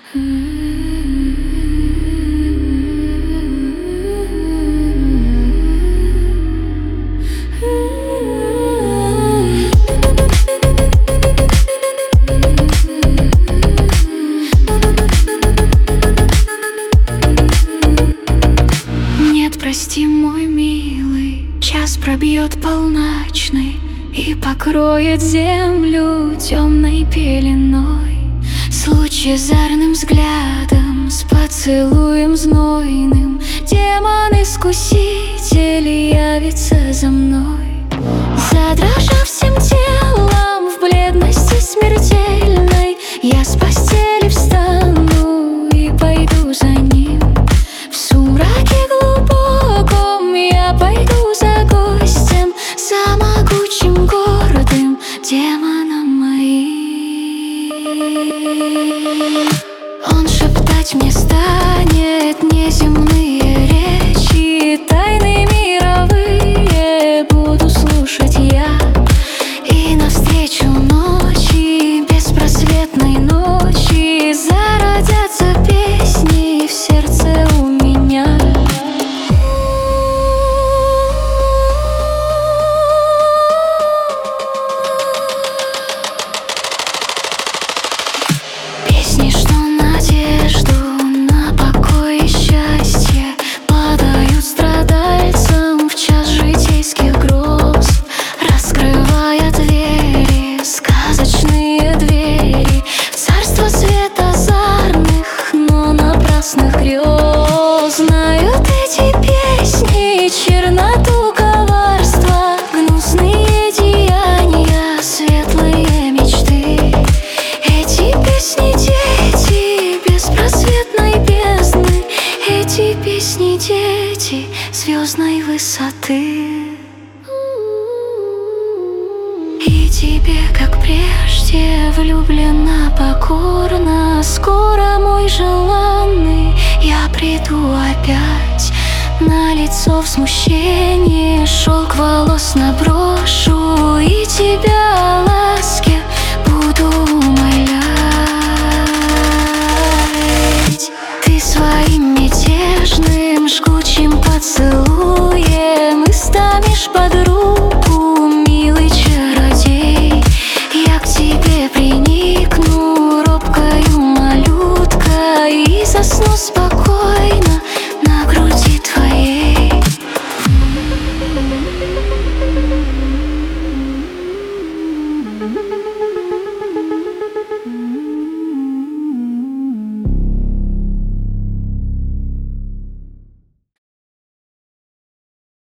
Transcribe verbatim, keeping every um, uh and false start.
Нет, прости, мой милый, час пробьет полночный и покроет землю темной пеленой. С лучезарным взглядом, с поцелуем знойным демон-искуситель явится за мной. Задрожав всем телом в бледности смертельной, я с постели встану и пойду за ним. В сумраке глубоком я пойду за гостем, за могучим гордым демоном моим. Он шептать мне станет неземные речи, тайны мировые буду слушать я. И навстречу ночи, беспросветной ночи, зародятся песни в сердце у меня. Песни, что надежду на покой и счастье подают страдальцам в час житейских гроз, раскрывая двери, сказочные двери, в царство света озарных, но напрасных грез. Знают эти песни черноту коварства, гнусные деяния, светлые мечты. Эти песни дети беспросветной бездны, эти песни дети звездной высоты. И тебе, как прежде, влюблена покорно, скоро, мой желанный, я приду опять. На лицо в смущении шелк волос наброшу, и тебя о ласке буду умолять. Ты своим мятежным жгучим поцелуем и станешь под руку, милый чародей. Я к тебе приникну робкою малюткой и засну спокойно.